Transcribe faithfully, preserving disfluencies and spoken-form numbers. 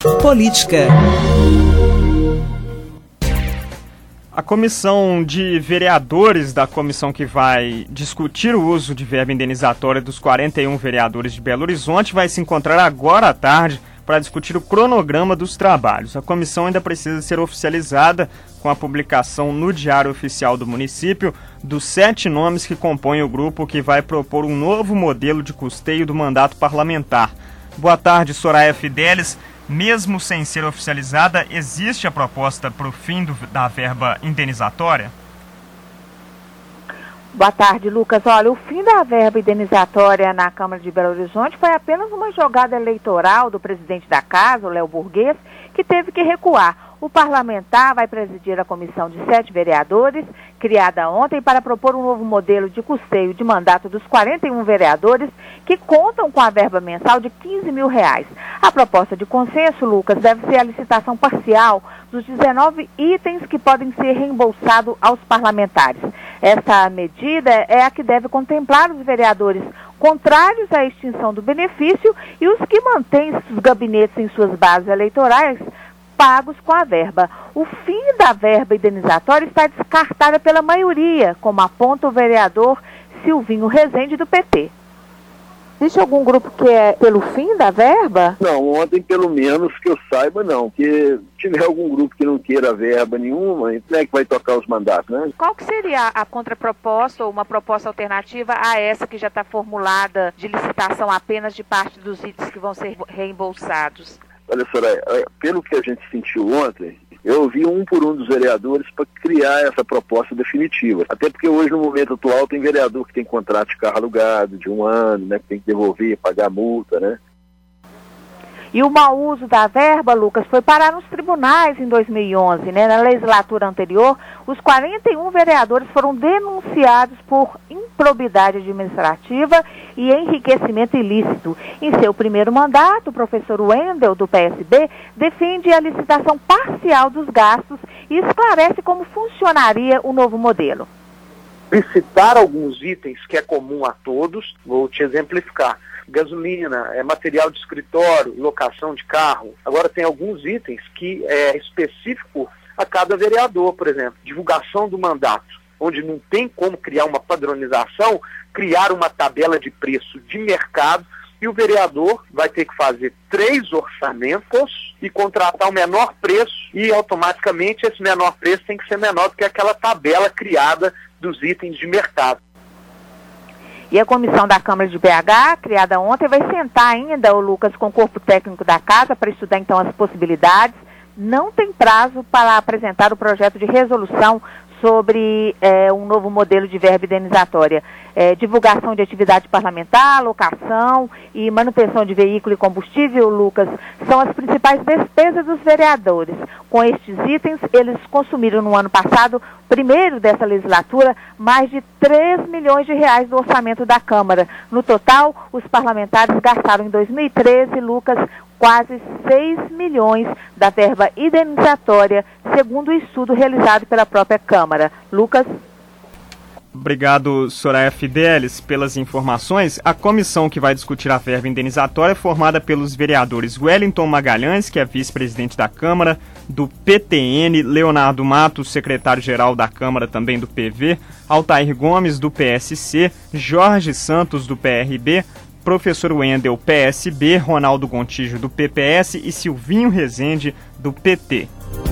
Política. A comissão de vereadores da comissão que vai discutir o uso de verba indenizatória dos quarenta e um vereadores de Belo Horizonte vai se encontrar agora à tarde para discutir o cronograma dos trabalhos. A comissão ainda precisa ser oficializada com a publicação no Diário Oficial do município dos sete nomes que compõem o grupo que vai propor um novo modelo de custeio do mandato parlamentar. Boa tarde, Soraya Fidelis. Mesmo sem ser oficializada, existe a proposta para o fim do, da verba indenizatória? Boa tarde, Lucas. Olha, o fim da verba indenizatória na Câmara de Belo Horizonte foi apenas uma jogada eleitoral do presidente da casa, o Léo Burguês, que teve que recuar. O parlamentar vai presidir a comissão de sete vereadores, criada ontem para propor um novo modelo de custeio de mandato dos quarenta e um vereadores que contam com a verba mensal de quinze mil reais. A proposta de consenso, Lucas, deve ser a licitação parcial dos dezenove itens que podem ser reembolsados aos parlamentares. Essa medida é a que deve contemplar os vereadores contrários à extinção do benefício e os que mantêm os gabinetes em suas bases eleitorais pagos com a verba. O fim da verba indenizatória está descartada pela maioria, como aponta o vereador Silvinho Rezende, do P T. Existe algum grupo que é pelo fim da verba? Não, ontem pelo menos que eu saiba não, porque se tiver algum grupo que não queira verba nenhuma, como é que vai tocar os mandatos, né? Qual que seria a contraproposta ou uma proposta alternativa a essa que já está formulada de licitação apenas de parte dos itens que vão ser reembolsados? Olha, Soraya, pelo que a gente sentiu ontem, eu ouvi um por um dos vereadores para criar essa proposta definitiva. Até porque hoje, no momento atual, tem vereador que tem contrato de carro alugado de um ano, né, que tem que devolver, pagar multa, né? E o mau uso da verba, Lucas, foi parar nos tribunais em dois mil e onze, né? Na legislatura anterior, os quarenta e um vereadores foram denunciados por improbidade administrativa e enriquecimento ilícito. Em seu primeiro mandato, o professor Wendel, do P S B, defende a licitação parcial dos gastos e esclarece como funcionaria o novo modelo. Licitar alguns itens que é comum a todos, vou te exemplificar. Gasolina, é material de escritório, locação de carro. Agora tem alguns itens que é específico a cada vereador, por exemplo, divulgação do mandato, onde não tem como criar uma padronização, criar uma tabela de preço de mercado, e o vereador vai ter que fazer três orçamentos e contratar o menor preço, e automaticamente esse menor preço tem que ser menor do que aquela tabela criada dos itens de mercado. E a comissão da Câmara de B H, criada ontem, vai sentar ainda, o Lucas, com o corpo técnico da casa para estudar então as possibilidades. Não tem prazo para apresentar o projeto de resolução sobre é, um novo modelo de verba indenizatória. É, divulgação de atividade parlamentar, locação e manutenção de veículo e combustível, Lucas, são as principais despesas dos vereadores. Com estes itens, eles consumiram no ano passado, primeiro dessa legislatura, mais de três milhões de reais do orçamento da Câmara. No total, os parlamentares gastaram em dois mil e treze, Lucas, quase seis milhões da verba indenizatória, segundo o estudo realizado pela própria Câmara. Lucas? Obrigado, Soraya Fidelis, pelas informações. A comissão que vai discutir a verba indenizatória é formada pelos vereadores Wellington Magalhães, que é vice-presidente da Câmara, do P T N, Leonardo Matos, secretário-geral da Câmara, também do P V, Altair Gomes, do P S C, Jorge Santos, do P R B, professor Wendel, P S B, Ronaldo Gontijo, do P P S e Silvinho Rezende, do P T.